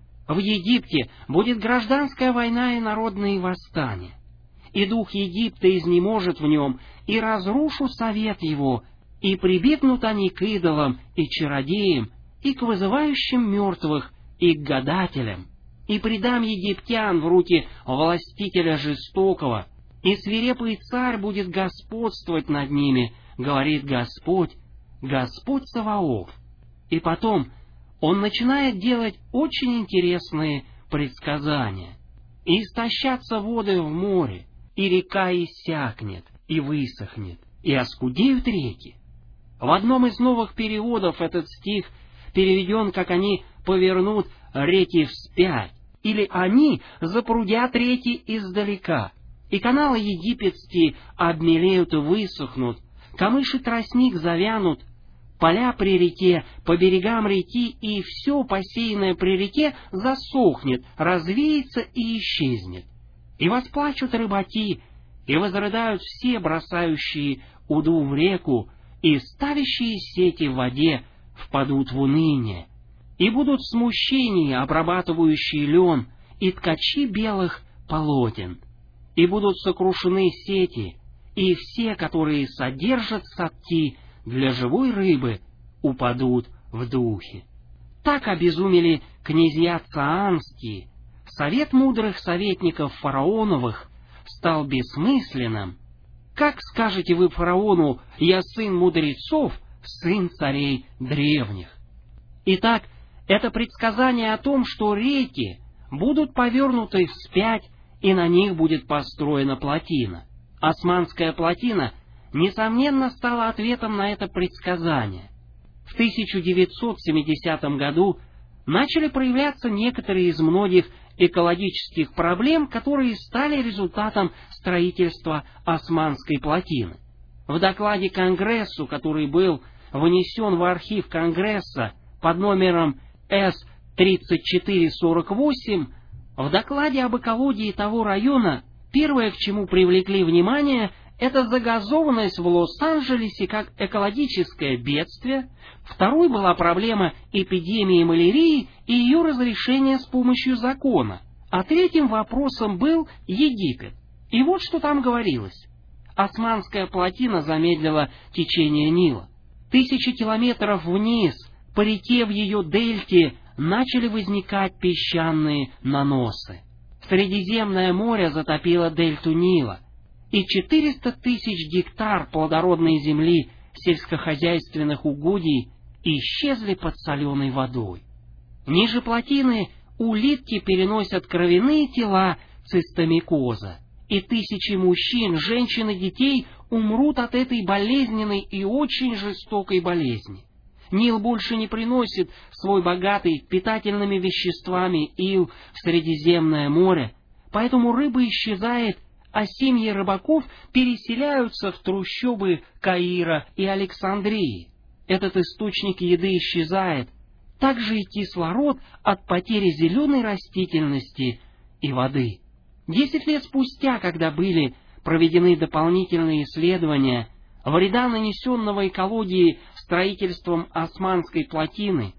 В Египте будет гражданская война и народные восстания. И дух Египта изнеможет в нем, и разрушу совет его, и прибегнут они к идолам и чародеям, и к вызывающим мертвых, и к гадателям. И предам египтян в руки властителя жестокого, и свирепый царь будет господствовать над ними, говорит Господь, Господь Саваоф. И потом он начинает делать очень интересные предсказания. «И истощатся воды в море, и река иссякнет, и высохнет, и оскудеют реки». В одном из новых переводов этот стих переведен, как «они повернут реки вспять», или «они запрудят реки издалека, и каналы египетские обмелеют и высохнут, камыш и тростник завянут, поля при реке, по берегам реки, и все посеянное при реке засохнет, развеется и исчезнет. И восплачут рыбаки, и возрыдают все, бросающие уду в реку, и ставящие сети в воде впадут в уныние. И будут в смущении обрабатывающие лен, и ткачи белых полотен. И будут сокрушены сети, и все, которые содержат садки для живой рыбы, упадут в духе. Так обезумели князья цаанские. Совет мудрых советников фараоновых стал бессмысленным. Как скажете вы фараону: «Я сын мудрецов, сын царей древних»? Итак, это предсказание о том, что реки будут повернуты вспять, и на них будет построена плотина. Османская плотина, несомненно, стала ответом на это предсказание. В тысяча девятьсот семидесятом году начали проявляться некоторые из многих экологических проблем, которые стали результатом строительства Османской плотины. В докладе Конгрессу, который был внесен в архив Конгресса под номером С тридцать четыре сорок восемь, в докладе об экологии того района первое, к чему привлекли внимание, это загазованность в Лос-Анджелесе как экологическое бедствие, второй была проблема эпидемии малярии и ее разрешение с помощью закона, а третьим вопросом был Египет. И вот что там говорилось. Османская плотина замедлила течение Нила. Тысячи километров вниз, по реке в ее дельте, начали возникать песчаные наносы. Средиземное море затопило дельту Нила, и четыреста тысяч гектар плодородной земли сельскохозяйственных угодий исчезли под соленой водой. Ниже плотины улитки переносят кровяные тела цистомикоза, и тысячи мужчин, женщин и детей умрут от этой болезненной и очень жестокой болезни. Нил больше не приносит свой богатый питательными веществами ил в Средиземное море, поэтому рыба исчезает, а семьи рыбаков переселяются в трущобы Каира и Александрии. Этот источник еды исчезает, также и кислород от потери зеленой растительности и воды. Десять лет спустя, когда были проведены дополнительные исследования вреда, нанесенного экологии строительством Османской плотины,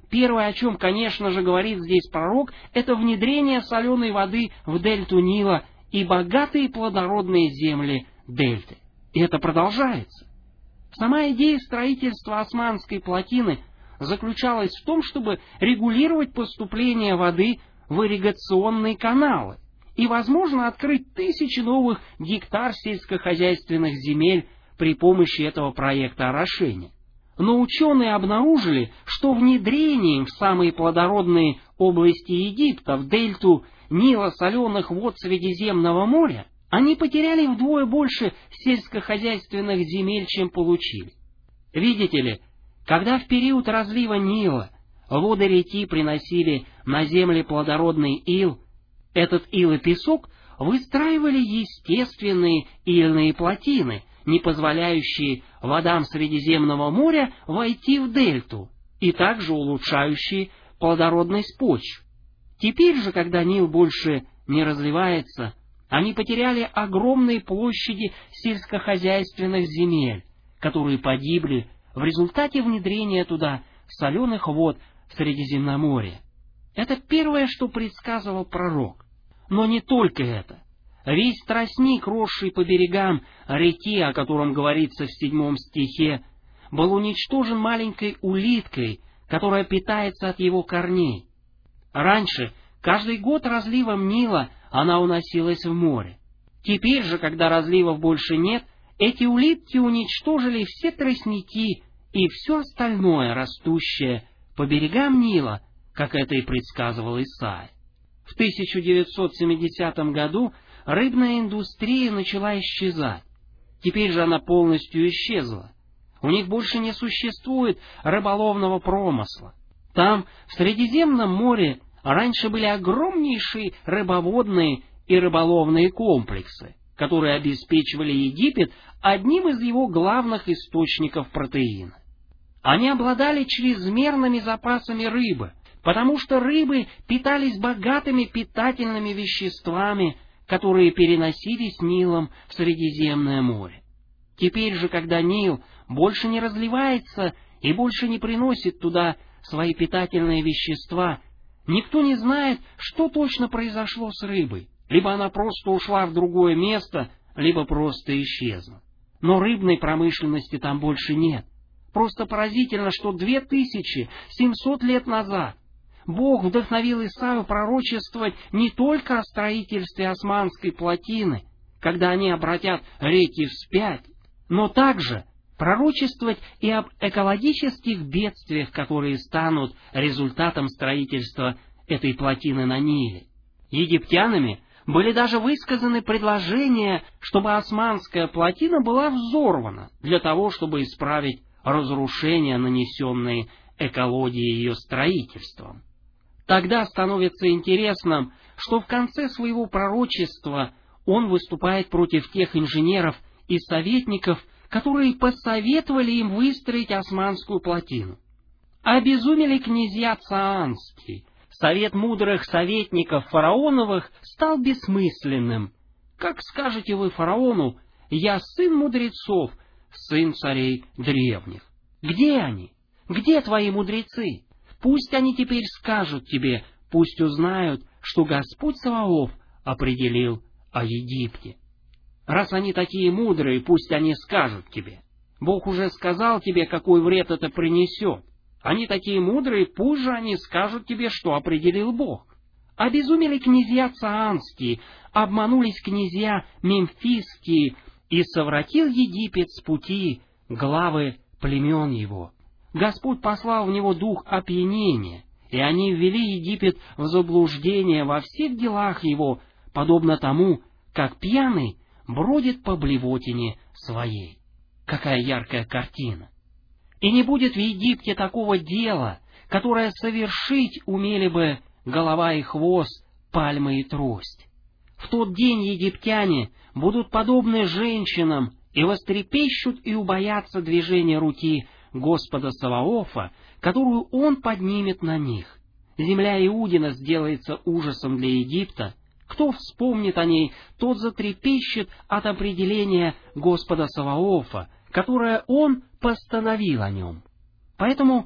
Первое, о чем, конечно же, говорит здесь пророк, это внедрение соленой воды в дельту Нила и богатые плодородные земли дельты. И это продолжается. Сама идея строительства Османской плотины заключалась в том, чтобы регулировать поступление воды в ирригационные каналы и, возможно, открыть тысячи новых гектар сельскохозяйственных земель при помощи этого проекта орошения. Но ученые обнаружили, что внедрением в самые плодородные области Египта, в дельту Нила соленых вод Средиземного моря, они потеряли вдвое больше сельскохозяйственных земель, чем получили. Видите ли, когда в период разлива Нила воды реки приносили на земли плодородный ил, этот ил и песок выстраивали естественные ильные плотины, не позволяющие водам Средиземного моря войти в дельту, и также улучшающие плодородность почв. Теперь же, когда Нил больше не разливается, они потеряли огромные площади сельскохозяйственных земель, которые погибли в результате внедрения туда соленых вод Средиземноморья. Это первое, что предсказывал пророк. Но не только это. Весь тростник, росший по берегам реки, о котором говорится в седьмом стихе, был уничтожен маленькой улиткой, которая питается от его корней. Раньше, каждый год разливом Нила, она уносилась в море. Теперь же, когда разливов больше нет, эти улитки уничтожили все тростники и все остальное, растущее по берегам Нила, как это и предсказывал Исаия. В тысяча девятьсот семидесятом году рыбная индустрия начала исчезать. Теперь же она полностью исчезла. У них больше не существует рыболовного промысла. Там, в Средиземном море, раньше были огромнейшие рыбоводные и рыболовные комплексы, которые обеспечивали Египет одним из его главных источников протеина. Они обладали чрезмерными запасами рыбы, потому что рыбы питались богатыми питательными веществами, которые переносились Нилом в Средиземное море. Теперь же, когда Нил больше не разливается и больше не приносит туда свои питательные вещества, никто не знает, что точно произошло с рыбой. Либо она просто ушла в другое место, либо просто исчезла. Но рыбной промышленности там больше нет. Просто поразительно, что две тысячи семьсот лет назад Бог вдохновил Исаию пророчествовать не только о строительстве Османской плотины, когда они обратят реки вспять, но также пророчествовать и об экологических бедствиях, которые станут результатом строительства этой плотины на Ниле. Египтянами были даже высказаны предложения, чтобы Османская плотина была взорвана для того, чтобы исправить разрушения, нанесенные экологией ее строительством. Тогда становится интересным, что в конце своего пророчества он выступает против тех инженеров и советников, которые посоветовали им выстроить Османскую плотину. Обезумели князья Цаанские. Совет мудрых советников фараоновых стал бессмысленным. Как скажете вы фараону: «Я сын мудрецов, сын царей древних». Где они? Где твои мудрецы? Пусть они теперь скажут тебе, пусть узнают, что Господь Саваоф определил о Египте. Раз они такие мудрые, пусть они скажут тебе. Бог уже сказал тебе, какой вред это принесет. Они такие мудрые, пусть же они скажут тебе, что определил Бог. Обезумели князья Цаанские, обманулись князья Мемфисские, и совратил Египет с пути главы племен его. Господь послал в него дух опьянения, и они ввели Египет в заблуждение во всех делах его, подобно тому, как пьяный бродит по блевотине своей. Какая яркая картина! И не будет в Египте такого дела, которое совершить умели бы голова и хвост, пальма и трость. В тот день египтяне будут подобны женщинам и вострепещут и убоятся движения руки Господа Саваофа, которую Он поднимет на них. Земля Иудина сделается ужасом для Египта. Кто вспомнит о ней, тот затрепещет от определения Господа Саваофа, которое Он постановил о нем. Поэтому,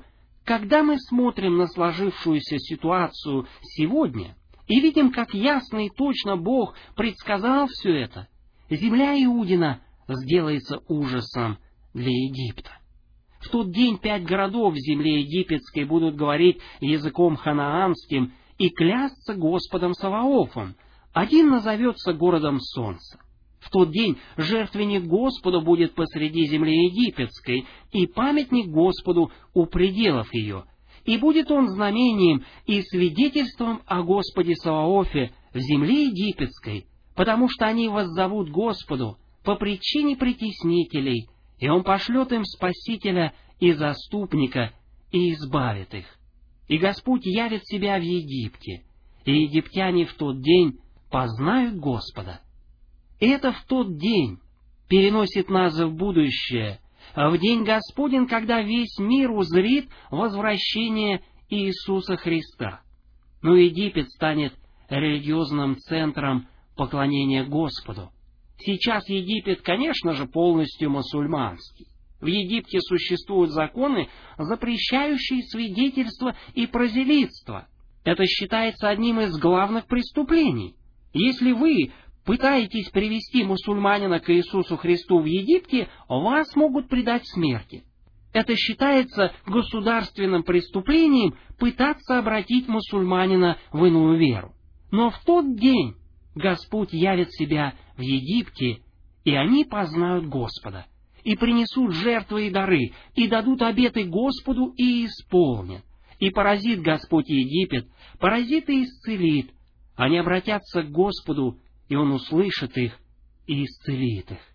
Когда мы смотрим на сложившуюся ситуацию сегодня и видим, как ясно и точно Бог предсказал все это, земля Иудина сделается ужасом для Египта. В тот день пять городов в земле египетской будут говорить языком ханаанским и клясться Господом Саваофом. Один назовется городом солнца. В тот день жертвенник Господу будет посреди земли египетской, и памятник Господу у пределов ее. И будет он знамением и свидетельством о Господе Саваофе в земле египетской, потому что они воззовут Господу по причине притеснителей, и он пошлет им спасителя и заступника, и избавит их. И Господь явит себя в Египте, и египтяне в тот день познают Господа. И это в тот день переносит нас в будущее, в день Господень, когда весь мир узрит возвращение Иисуса Христа. Но Египет станет религиозным центром поклонения Господу. Сейчас Египет, конечно же, полностью мусульманский. В Египте существуют законы, запрещающие свидетельство и прозелитство. Это считается одним из главных преступлений. Если вы пытаетесь привести мусульманина к Иисусу Христу в Египте, вас могут предать смерти. Это считается государственным преступлением пытаться обратить мусульманина в иную веру. Но в тот день Господь явит себя в Египте, и они познают Господа, и принесут жертвы и дары, и дадут обеты Господу, и исполнят. И поразит Господь Египет, поразит и исцелит. Они обратятся к Господу, и Он услышит их и исцелит их.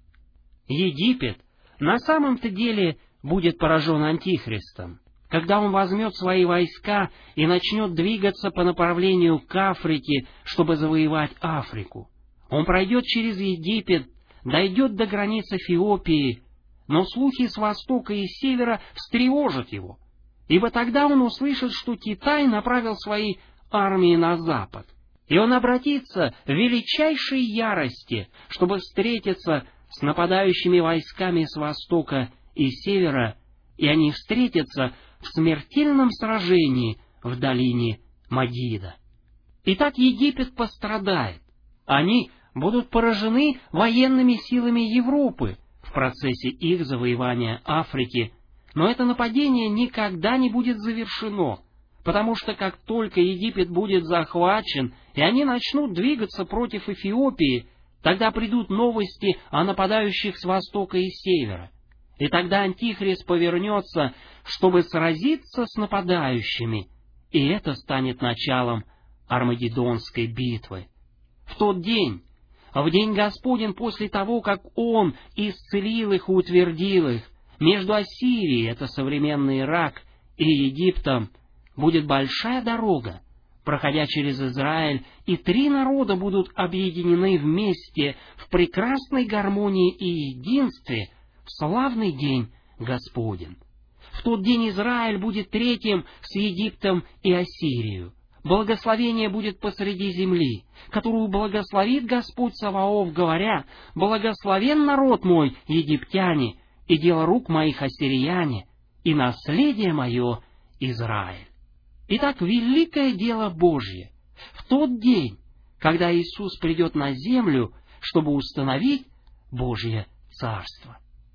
Египет на самом-то деле будет поражен Антихристом, когда он возьмет свои войска и начнет двигаться по направлению к Африке, чтобы завоевать Африку. Он пройдет через Египет, дойдет до границ Эфиопии, но слухи с востока и севера встревожат его, ибо тогда он услышит, что Китай направил свои армии на запад, и он обратится в величайшей ярости, чтобы встретиться с нападающими войсками с востока и севера, и они встретятся в смертельном сражении в долине Магида. Итак, Египет пострадает. Они будут поражены военными силами Европы в процессе их завоевания Африки, но это нападение никогда не будет завершено, потому что как только Египет будет захвачен, и они начнут двигаться против Эфиопии, тогда придут новости о нападающих с востока и севера. И тогда Антихрист повернется, чтобы сразиться с нападающими, и это станет началом Армагеддонской битвы. В тот день, в день Господень, после того, как Он исцелил их и утвердил их, между Ассирией, это современный Ирак, и Египтом, будет большая дорога, проходя через Израиль, и три народа будут объединены вместе в прекрасной гармонии и единстве в славный день Господень. В тот день Израиль будет третьим с Египтом и Ассирией. Благословение будет посреди земли, которую благословит Господь Саваоф, говоря: «Благословен народ мой, египтяне, и дело рук моих ассирияне, и наследие мое Израиль». Итак, великое дело Божье в тот день, когда Иисус придет на землю, чтобы установить Божье Царство.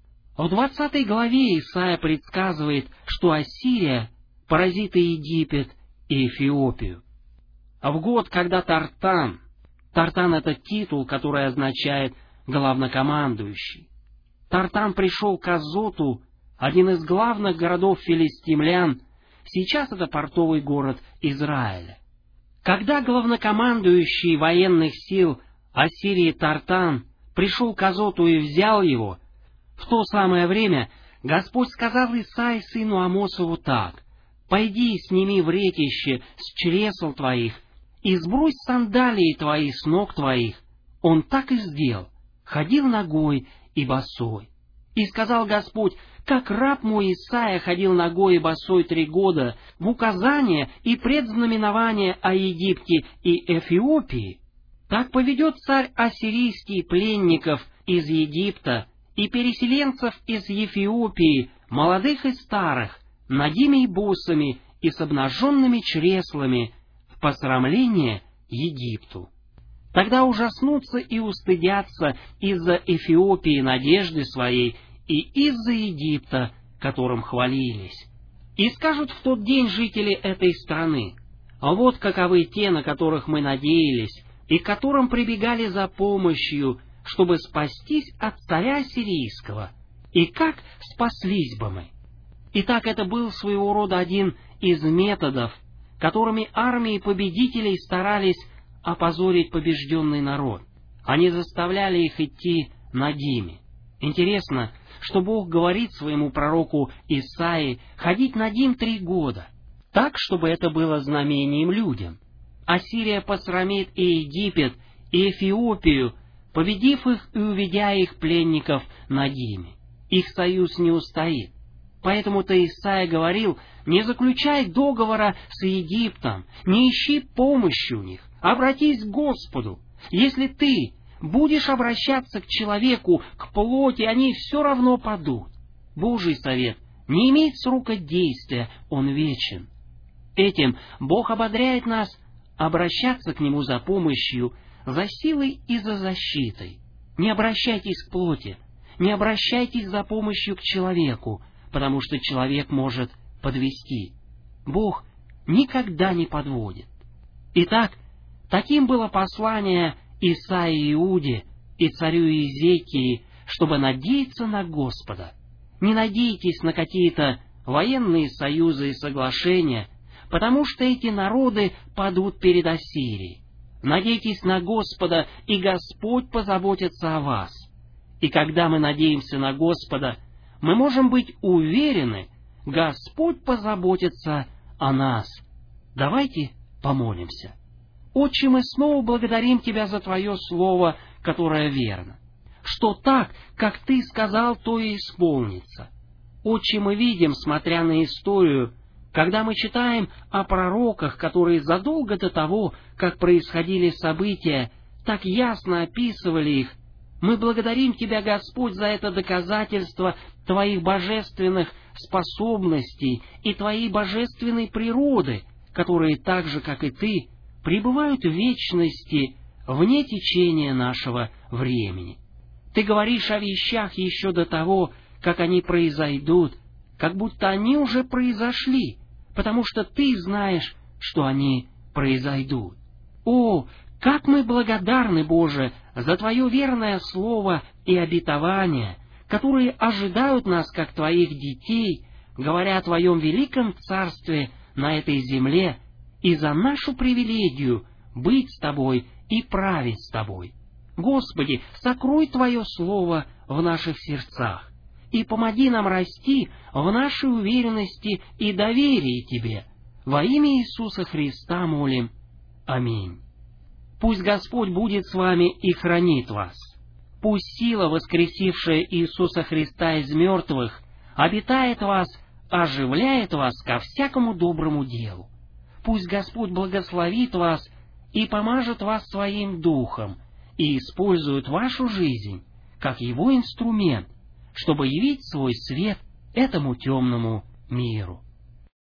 В двадцатой главе Исаия предсказывает, что Ассирия поразит и Египет, и Эфиопию. А в год, когда Тартан, Тартан — это титул, который означает «главнокомандующий», Тартан пришел к Азоту, один из главных городов филистимлян, сейчас это портовый город Израиля. Когда главнокомандующий военных сил Ассирии Тартан пришел к Азоту и взял его, в то самое время Господь сказал Исаии сыну Амосову так: «Пойди, сними вретище с чресл твоих, и сбрось сандалии твои с ног твоих». Он так и сделал, ходил нагой и босой. И сказал Господь: «Как раб мой Исаия ходил нагой и босой три года в указание и предзнаменование о Египте и Эфиопии, так поведет царь ассирийский пленников из Египта и переселенцев из Эфиопии, молодых и старых, нагими и босыми и с обнаженными чреслами в посрамление Египту. Тогда ужаснутся и устыдятся из-за Эфиопии надежды своей и из-за Египта, которым хвалились. И скажут в тот день жители этой страны: а вот каковы те, на которых мы надеялись, и к которым прибегали за помощью, чтобы спастись от царя сирийского, и как спаслись бы мы. Итак, это был своего рода один из методов, которыми армии победителей старались опозорить побежденный народ. Они заставляли их идти нагими. Интересно, что Бог говорит своему пророку Исаии ходить нагим три года, так, чтобы это было знамением людям. Ассирия посрамит и Египет, и Эфиопию, победив их и уведя их пленников нагими. Их союз не устоит. Поэтому-то Исаия говорил: не заключай договора с Египтом, не ищи помощи у них, обратись к Господу. Если ты будешь обращаться к человеку, к плоти, они все равно падут. Божий совет не имеет срока действия, он вечен. Этим Бог ободряет нас обращаться к Нему за помощью, за силой и за защитой. Не обращайтесь к плоти, не обращайтесь за помощью к человеку, потому что человек может подвести. Бог никогда не подводит. Итак, таким было послание Исаии Иуде и царю Иезекии, чтобы надеяться на Господа. Не надейтесь на какие-то военные союзы и соглашения, потому что эти народы падут перед Ассирией. Надейтесь на Господа, и Господь позаботится о вас. И когда мы надеемся на Господа, мы можем быть уверены, Господь позаботится о нас. Давайте помолимся. Отче, мы снова благодарим Тебя за Твое Слово, которое верно, что так, как Ты сказал, то и исполнится. Отче, мы видим, смотря на историю, когда мы читаем о пророках, которые задолго до того, как происходили события, так ясно описывали их, мы благодарим Тебя, Господь, за это доказательство Твоих божественных способностей и Твоей божественной природы, которые так же, как и Ты, пребывают в вечности, вне течения нашего времени. Ты говоришь о вещах еще до того, как они произойдут, как будто они уже произошли, потому что Ты знаешь, что они произойдут. О, как мы благодарны, Боже, за Твое верное Слово и обетование, которые ожидают нас, как Твоих детей, говоря о Твоем великом царстве на этой земле, и за нашу привилегию быть с Тобой и править с Тобой. Господи, сокрой Твое Слово в наших сердцах и помоги нам расти в нашей уверенности и доверии Тебе. Во имя Иисуса Христа молим. Аминь. Пусть Господь будет с вами и хранит вас. Пусть сила, воскресившая Иисуса Христа из мертвых, обитает в вас, оживляет вас ко всякому доброму делу. Пусть Господь благословит вас и помажет вас Своим Духом и использует вашу жизнь как Его инструмент, чтобы явить свой свет этому темному миру.